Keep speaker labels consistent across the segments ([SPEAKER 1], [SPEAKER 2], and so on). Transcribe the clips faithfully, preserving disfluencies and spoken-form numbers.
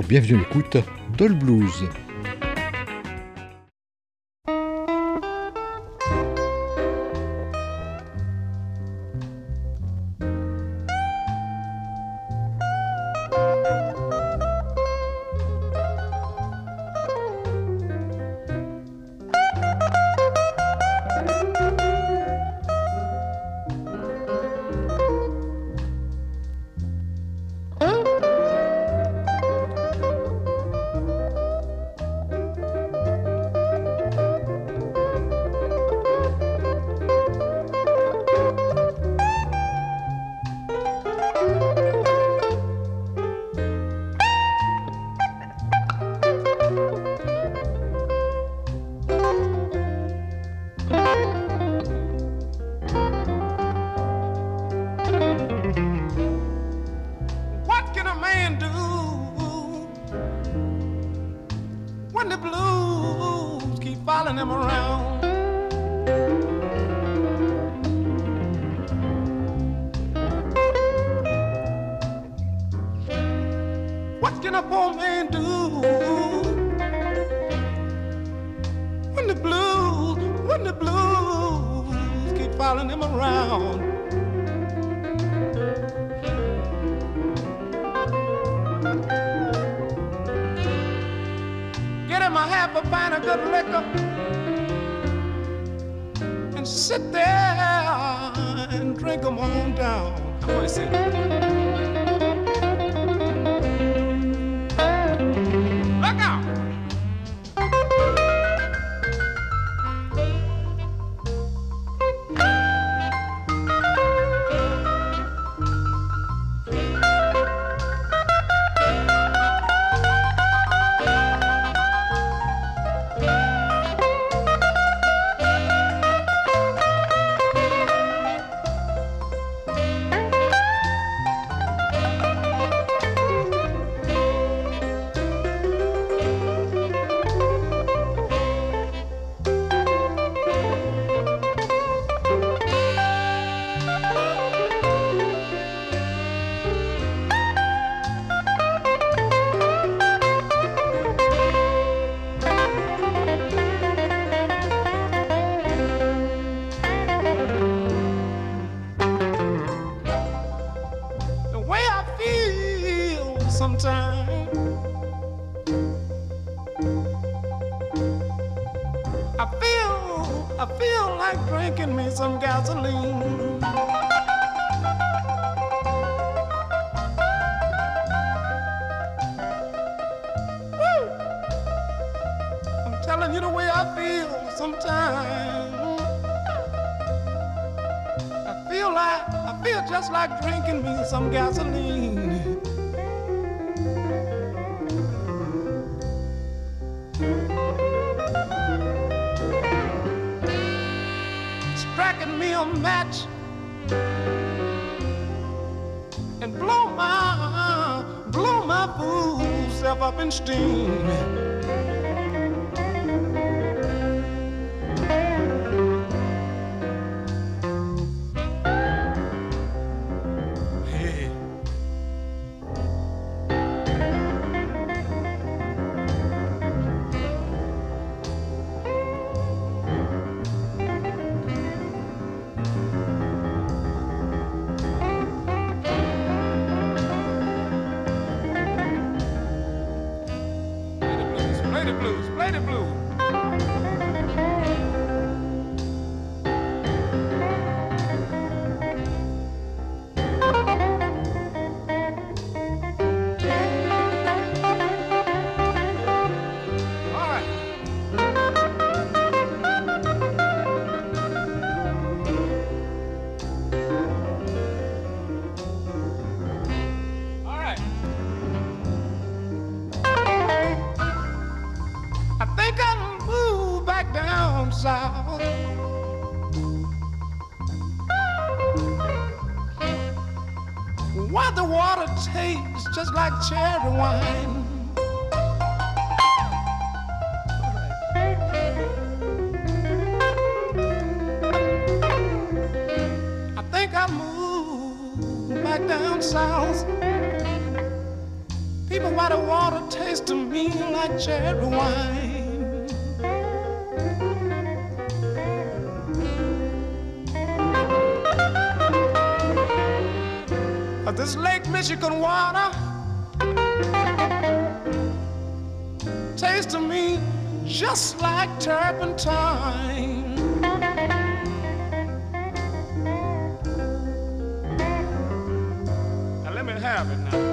[SPEAKER 1] bienvenue à l'écoute d'All Blues.
[SPEAKER 2] Just like cherry wine. I think I'll move back down south. People, why the water tastes like cherry wine. This Lake Michigan water tastes to me just like turpentine. Now let me have it now.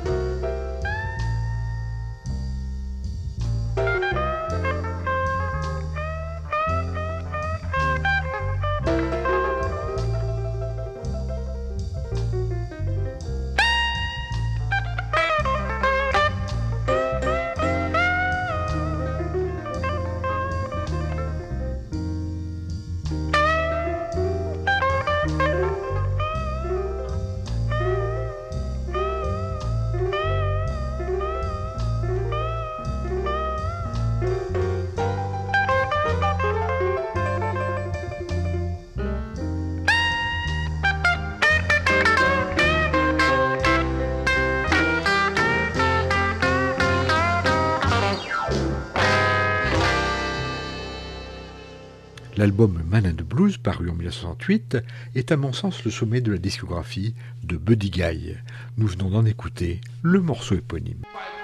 [SPEAKER 1] L'album Man and the Blues, paru en mille neuf cent soixante-huit, est à mon sens le sommet de la discographie de Buddy Guy. Nous venons d'en écouter le morceau éponyme.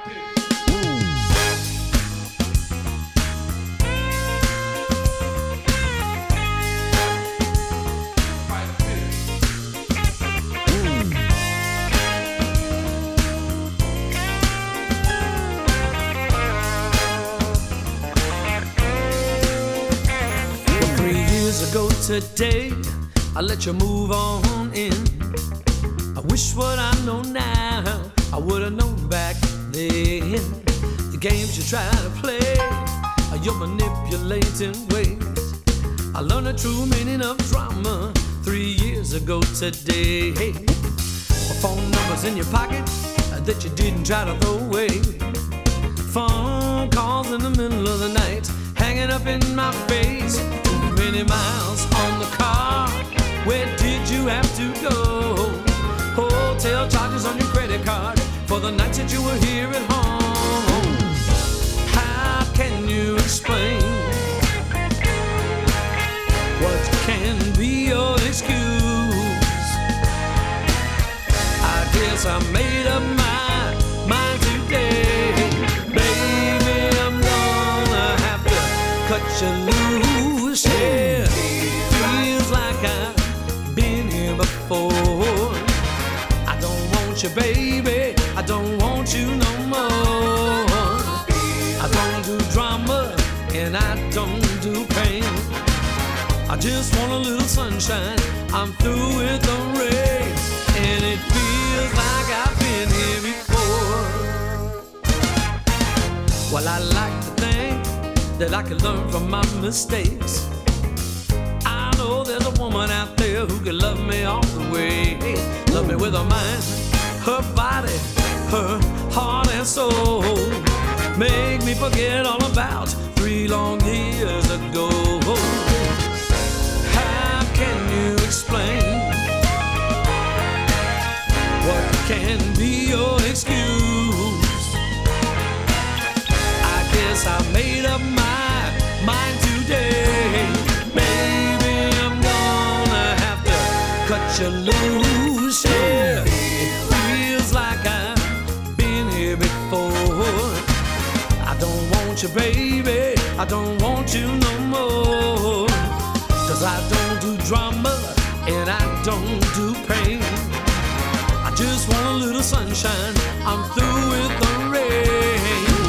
[SPEAKER 3] Ago today, I let you move on in. I wish what I know now, I would have known back then. The games you try to play, your manipulating ways. I learned the true meaning of drama three years ago today. Phone numbers in your pocket that you didn't try to throw away. Phone calls in the middle of the night, hanging up in my face. Many miles on the car, where did you have to go? Hotel charges on your credit card for the nights that you were here at home. How can you explain what can be your excuse? I guess I made up my mind today. Baby, I'm gonna have to cut you loose. Yeah, feels like I've been here before. I don't want you, baby, I don't want you no more. I don't do drama and I don't do pain. I just want a little sunshine, I'm through with the rain. And it feels like I've been here before. Well, I like to think that I can learn from my mistakes. I know there's a woman out there who can love me all the way. Love me with her mind, her body, her heart and soul. Make me forget all about three long years ago. How can you explain what can be your excuse? I guess I made up my mind today. Baby, I'm gonna have to cut you loose. Yeah, it feels like I've been here before. I don't want you, baby, I don't want you no more. Cause I don't do drama and I don't do pain. I just want a little sunshine, I'm through with the rain.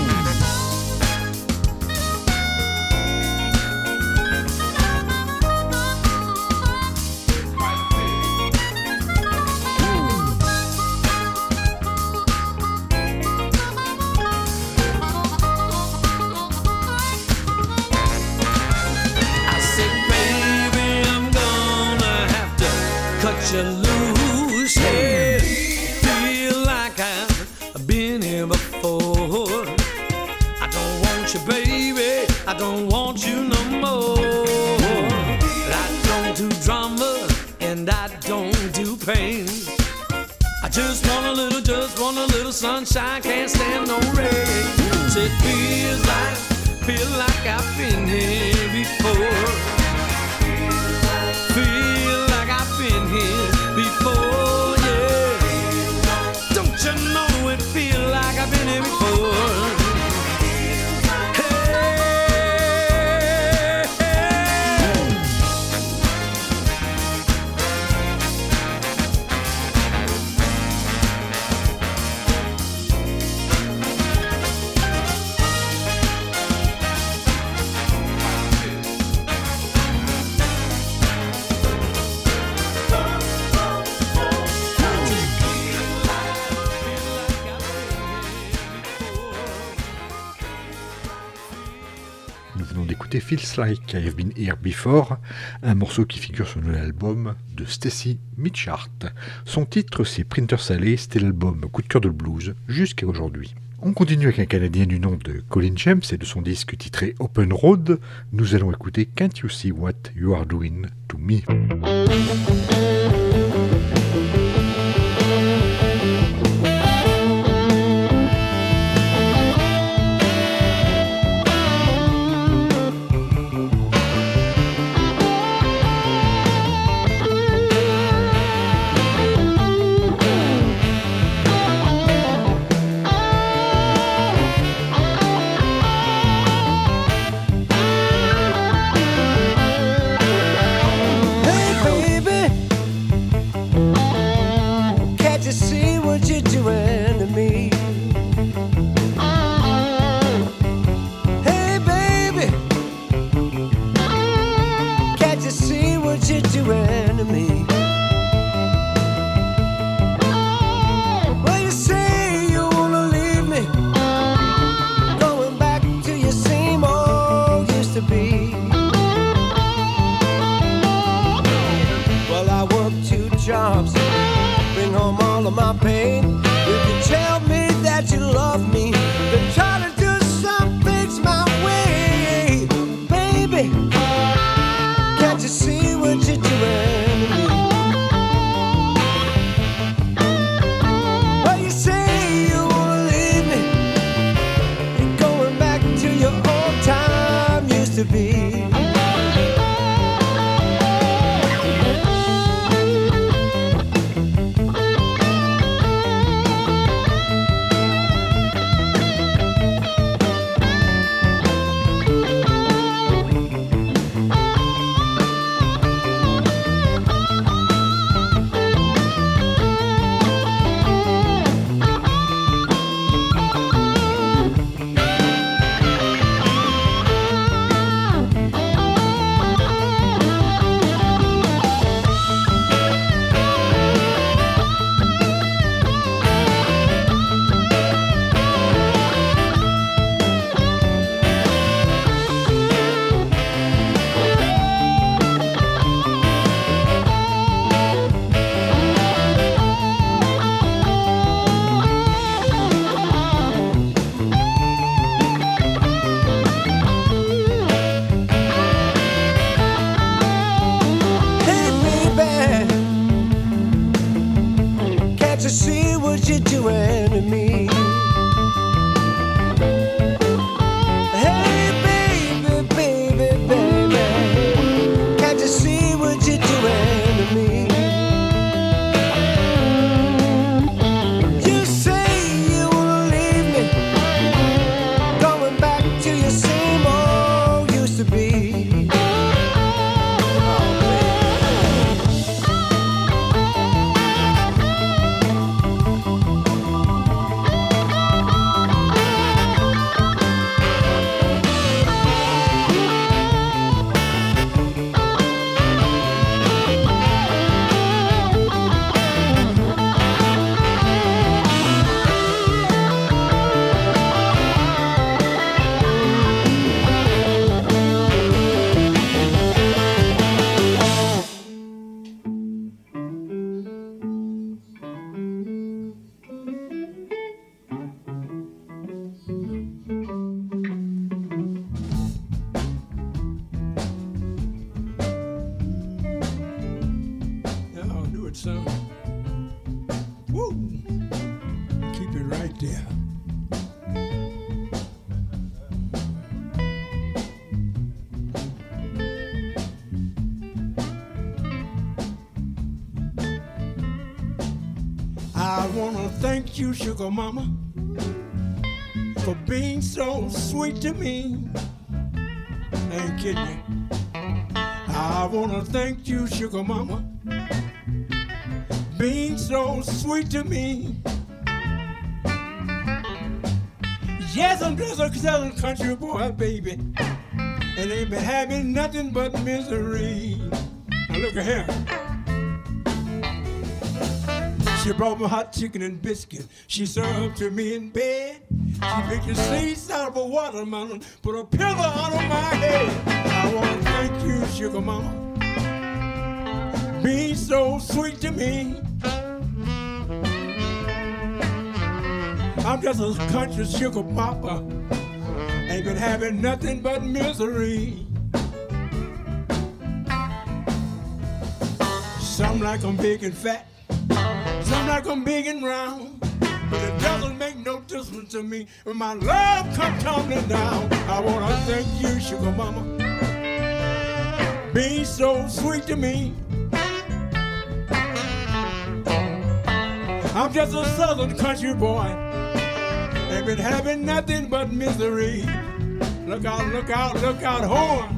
[SPEAKER 3] You lose, yeah. Feel like I've been here before. I don't want you, baby, I don't want you no more. I don't do drama and I don't do pain. I just want a little, just want a little sunshine, can't stand no rain. Say it feels like, feel like I've been here before. Feel like I've been here before, yeah. Don't you know it feel like I've been here before?
[SPEAKER 1] Feels Like I've Been Here Before, un morceau qui figure sur l'album de Stacy Mitchart. Son titre, c'est Printer Salé, c'était l'album coup de cœur de blues jusqu'à aujourd'hui. On continue avec un Canadien du nom de Colin James et de son disque titré Open Road. Nous allons écouter Can't You See What You Are Doing to Me.
[SPEAKER 4] wanna thank you, sugar mama, for being so sweet to me. I ain't kidding you. I wanna thank you, sugar mama, being so sweet to me. Yes, I'm just a southern country boy, baby, and ain't been having nothing but misery. Now look at here. She brought me hot chicken and biscuit. She served to me in bed. She picked the seeds out of a watermelon, put a pillow under my head. I want to thank you, sugar mama, being so sweet to me. I'm just a country sugar papa, ain't been having nothing but misery. Some like I'm big and fat, some like I'm big and round, but it doesn't make no difference to me when my love comes tumbling down. I wanna thank you, sugar mama, being so sweet to me. I'm just a southern country boy, ain't been having nothing but misery. Look out, look out, look out, horn.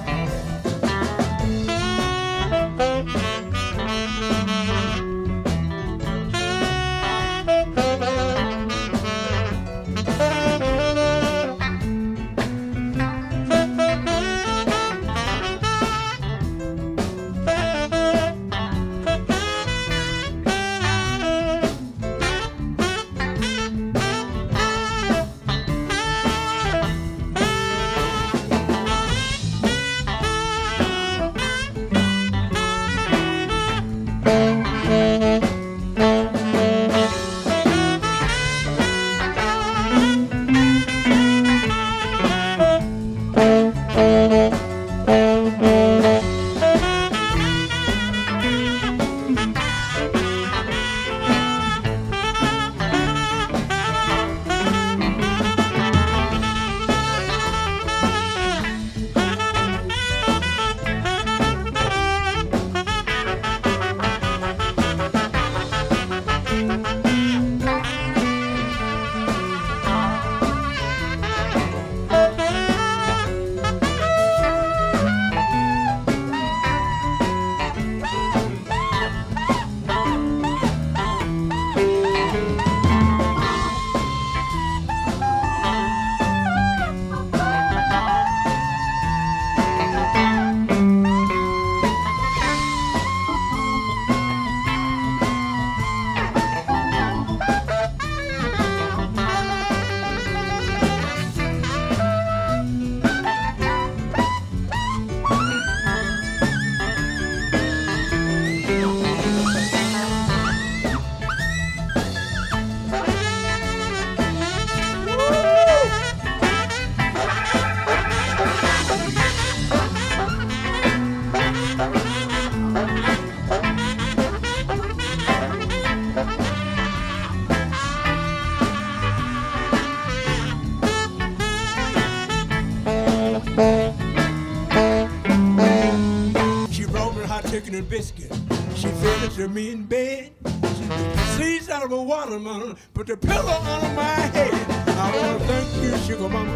[SPEAKER 4] And biscuit. She fed it to me in bed. She took the seeds out of a watermelon, put the pillow under my head. I want to thank you, sugar mama,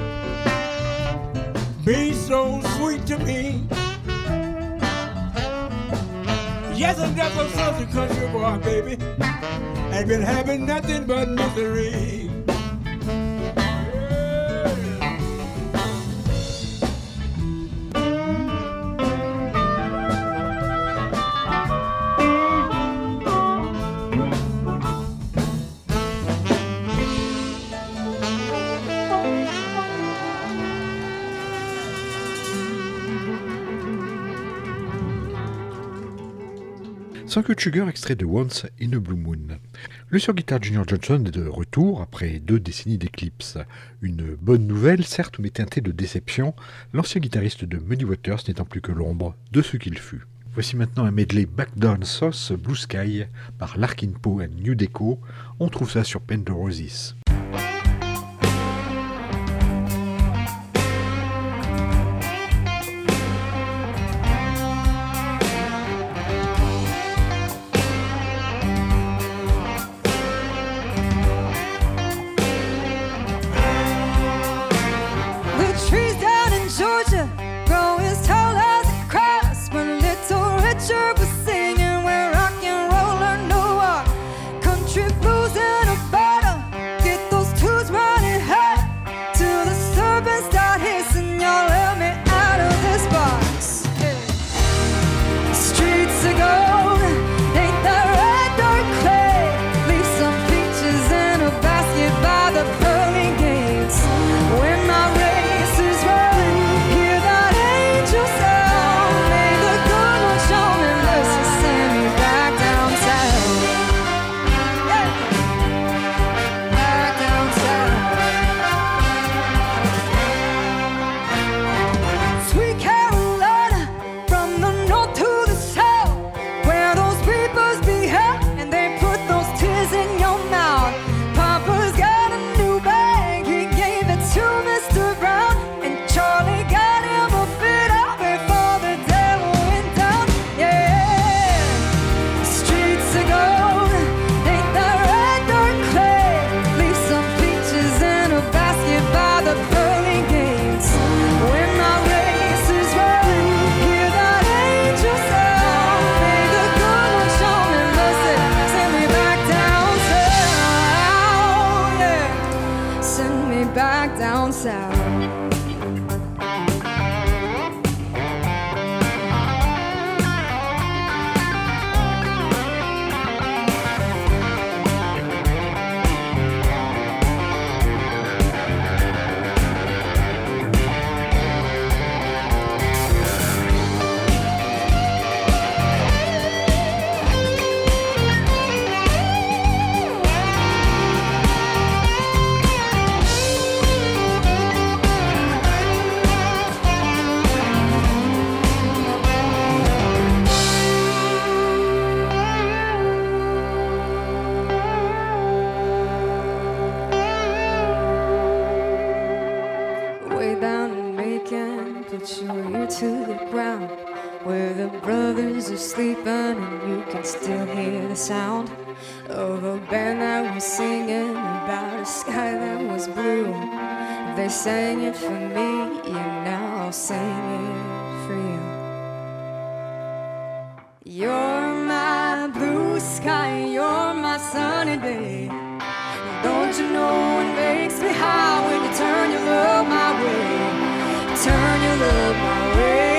[SPEAKER 4] being so sweet to me. Yes, I'm just a southern country boy, baby, ain't been having nothing but misery.
[SPEAKER 1] Circuit Sugar, extrait de Once in a Blue Moon. Le sur-guitare Junior Johnson est de retour après deux décennies d'éclipse. Une bonne nouvelle, certes, mais teintée de déception, l'ancien guitariste de Muddy Waters n'étant plus que l'ombre de ce qu'il fut. Voici maintenant un medley Back Down Sauce Blue Sky par Larkin Poe et New Deco. On trouve ça sur Paint the Roses.
[SPEAKER 5] where the brothers are sleeping and you can still hear the sound of a band that was singing about a sky that was blue. They sang it for me, and now I'll sing it for you. You're my blue sky, you're my sunny day. Don't you know it makes me high when you turn your love my way? Turn your love my way.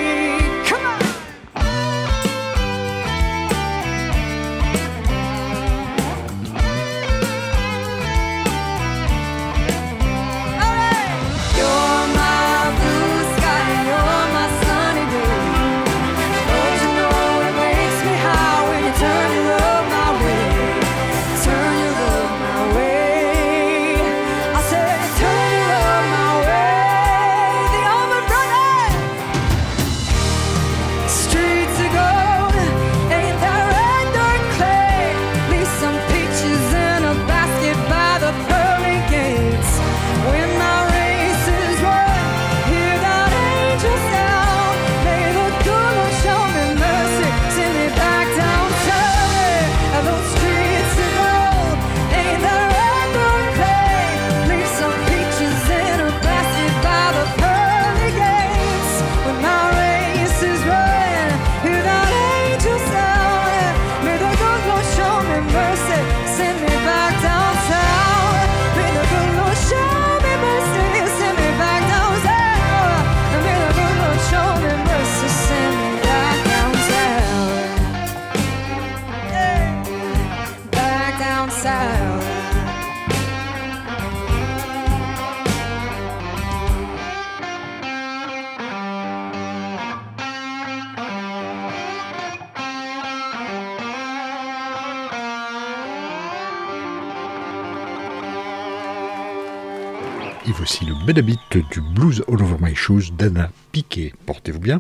[SPEAKER 1] Et voici le Benhabit du Blues All Over My Shoes d'Anna Piquet. Portez-vous bien.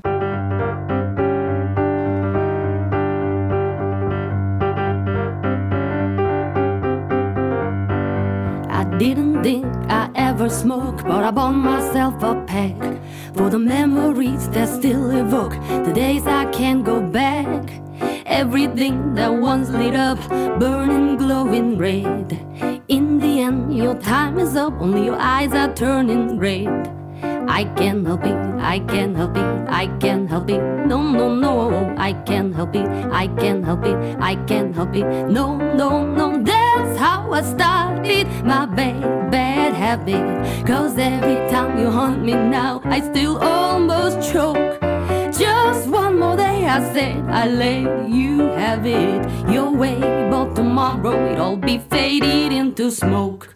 [SPEAKER 6] I didn't think I ever smoke, but I bought myself a pack for the memories that still evoke the days I can't go back. Everything that once lit up, burning, glowing red. In the end, your time is up, only your eyes are turning red. I can't help it, I can't help it, I can't help it. No, no, no, I can't help it, I can't help it, I can't help it. No, no, no, that's how I started my bad, bad habit. Cause every time you haunt me now, I still almost choke. Just one more day, I said, I let you have it your way, but tomorrow it'll be faded into smoke.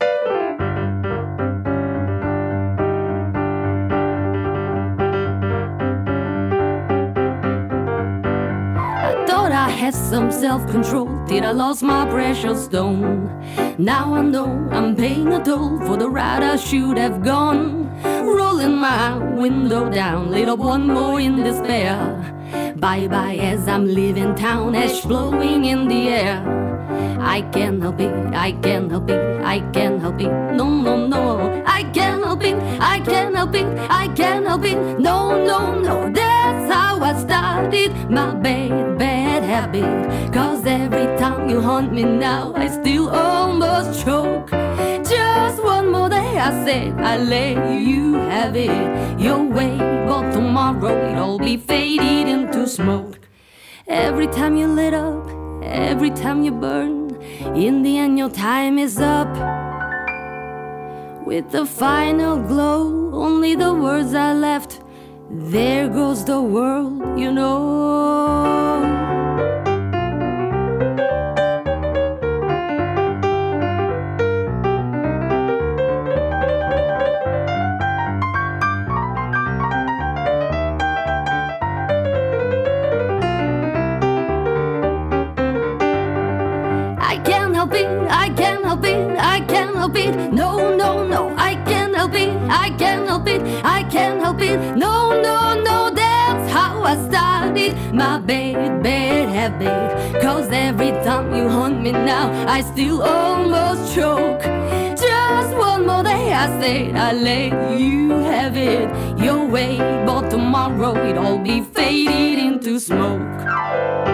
[SPEAKER 6] I thought I had some self-control, till I lost my precious stone. Now I know I'm paying a toll for the ride I should have gone. Rolling my window down, lit up one more in despair. Bye-bye as I'm leaving town, ash blowing in the air. I can't help it, I can't help it, I can't help it. No, no, no, I can't help it, I can't help it, I can't help it. No, no, no, that's how I started my bad, bad habit. Cause every time you haunt me now, I still almost choke. Just one more day, I said, I let you have it your way, but tomorrow it'll be faded into smoke. Every time you lit up, every time you burn, in the end your time is up. With the final glow, only the words are left. There goes the world, you know. I can't help it, I can't help it. No, no, no, I can't help it, I can't help it, I can't help it. No, no, no, that's how I started my bad, bad habit. Cause every time you haunt me now, I still almost choke. Just one one more day, I said I'd let you have it your way, but tomorrow it all be faded into smoke.